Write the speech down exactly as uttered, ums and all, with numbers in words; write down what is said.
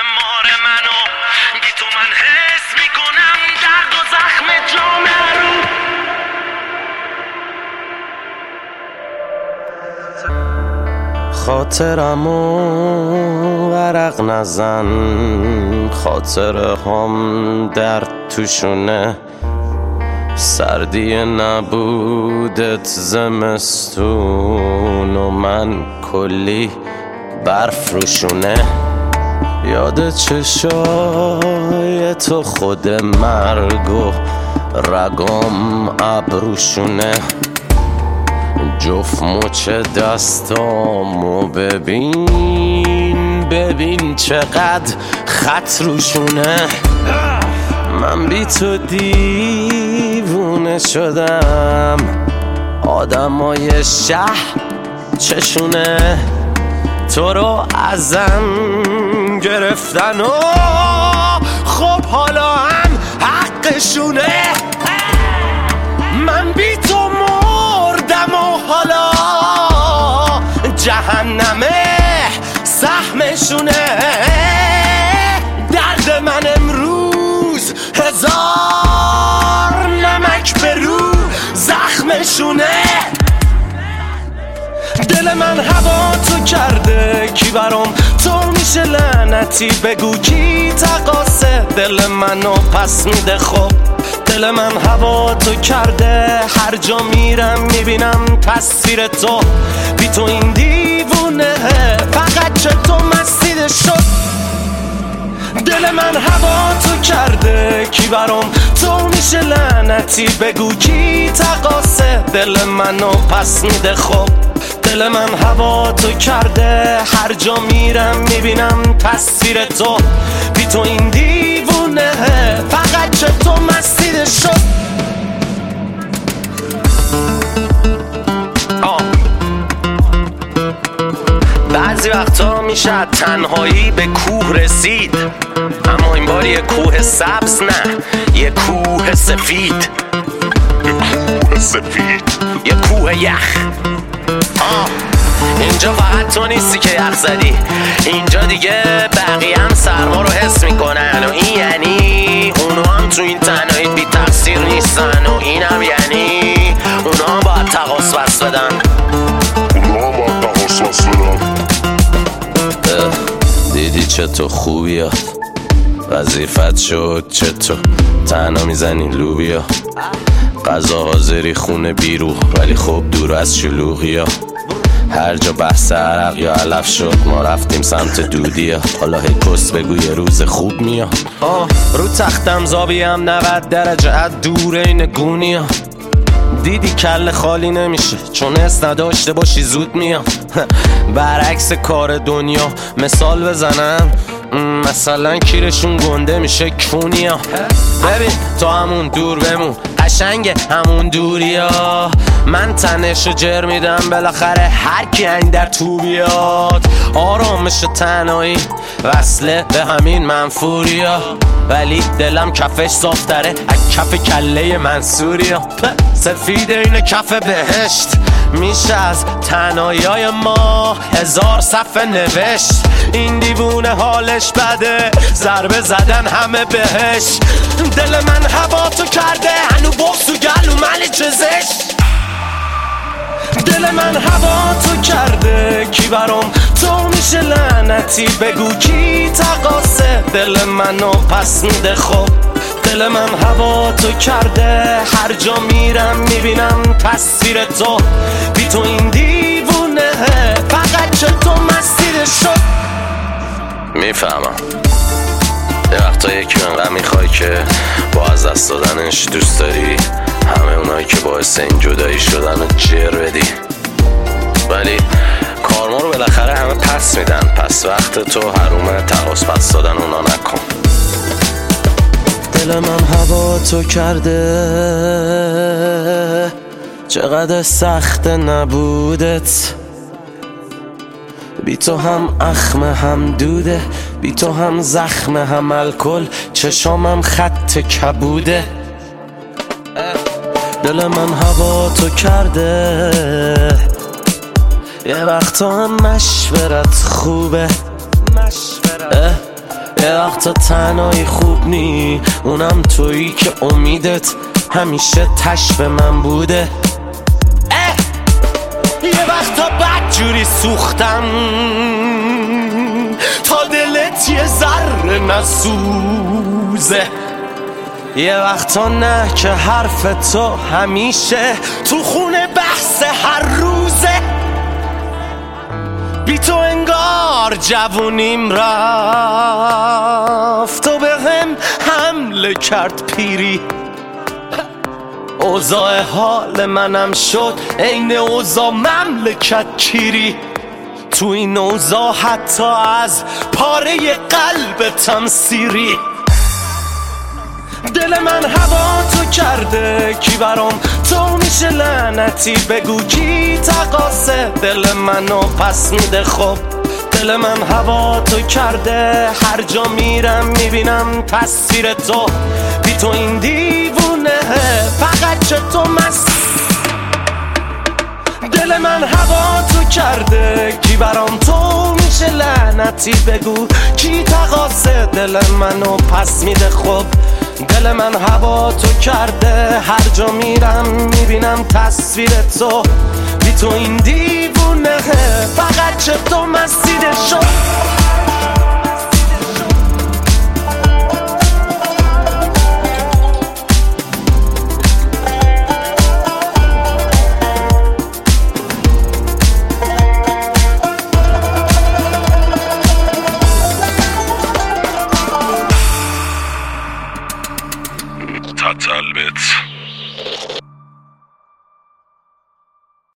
خمار منو بی تو من حس میکنم درد و زخم جامعه رو. خاطرمو ورق نزن، خاطره هم درد توشونه، سردی نبودت زمستون و من کلی برف روشونه. یاد چشای تو خود مرگ و رگام ابروشونه، جفت مچ دستامو ببین ببین چقدر خط روشونه. من بی تو دیوونه شدم، آدمای شهر چشونه تو رو ازم گرفتن و خب حالا هم حقشونه. من بی تو مردم و حالا جهنمه سهمشونه. درد من امروز هزار نمک به رو زخمشونه. دل من هوا تو کرده کی برام تو میشه لعنتی، بگو کی تقاسه دل منو پس میده. خب دل من هوا تو کرده، هر جا میرم میبینم تصویر تو، بی تو این دیوونه فقط چطور مسیده شد. دل من هوا تو کرده کی برام تو میشه لعنتی، بگو کی تقاسه دل منو پس میده. خب دل من هوا تو کرده، هر جا میرم میبینم تصویر تو، بی تو این دیوونه فقط چطور مسیده شد. بعضی وقتا میشه تنهایی به کوه رسید، اما این بار یه کوه سبز نه، یه کوه سفید. یه کوه سفید، یه کوه یخ. آه اینجا فقط تو نیستی که یخ زدی، اینجا دیگه بقیه هم سرما رو حس میکنن و این یعنی اونا هم تو این تنهایی بی تقصیر نیستن و این هم یعنی اونا هم باید تقاص بس بدن. اونا هم باید تقاص بس بدن. دیدی چطور خوبیات وظیفت شد، چطور تنها میزنی لوبیا، غذا حاضری خونه بیرو ولی خب دور از شلوغیا. هر جا بحث عرق یا علف شد ما رفتیم سمت دودیا، حالا هی کس بگو یه روز خوب میاد. آه رو تختم زابیم نود درجه از دور این گونیا. دیدی کل خالی نمیشه چون اس نداشته باشی زود میاد. برعکس کار دنیا مثال بزنم، مثلا کیرشون گنده میشه کونیا. ببین تو همون دور بمون قشنگ همون دوریا، من تنشو جر میدم بالاخره هر کی این در تو بیاد. آرامش تنهایی وصله به همین منفوریا، ولی دلم کفش صافتره از کف کله منصوریا. سفید این کف بهشت میشه از تنهایی های ما هزار صفحه نوشت. این دیوونه حالش بده ضربه زدن همه بهش. دل من هوا تو کرده هنو بغض و گلو ملی چزش. دل من هوا تو کرده کی برام تو میشه لعنتی، بگو کی تقاسه دل منو پس میده. خب دل من هوا تو کرده، هر جا میرم میبینم تصویر تو، بی تو این دیوونه فقط چطور مسیده شد. میفهمم یه وقتا یکی انقدر میخوای که با از دست دادنش دوست داری همه اونایی که باعث این جدایی شدن رو جر بدی، ولی کارما رو بالاخره همه پس میدن. پس وقت تو حرومه تقاص پس دادن اونا نکن. دل من هوا تو کرده چقدر سخت نبودت، بی تو هم اخم هم دوده، بی تو هم زخم هم الکل، چشامم خط کبوده. دل من هوا تو کرده یه وقتا هم مشورت خوبه. یه وقتا تنهایی خوب نی، اونم تویی که امیدت همیشه تش به من بوده. یه وقتا بدجوری سوختم تا دلت یه ذره نسوزه. یه وقتا نه که حرف تو همیشه تو خونه بحث هر روزه. بی تو انگار جوونیم رفت و به هم حمله کرد پیری. اوضاع حال منم شد عین اوضاع مملکت کیری. تو این اوضاع حتی از پاره قلبتم سیری. دل من هوا تو کرده کی برام تو میشه لعنتی، بگو کی تقاصه دل منو پس میده. خب دل من هوا تو کرده، هر جا میرم میبینم تصویر تو. بی تو این دیوونه فقط چه تو مست. دل من هوا تو کرده کی برام تو میشه لعنتی، بگو کی تقاصه دل منو پس میده. خب دل من هوا تو کرده، هر جا میرم میبینم تصویر تو. بی تو این دیوونه فقط چه تو مسیده شد. تتلبت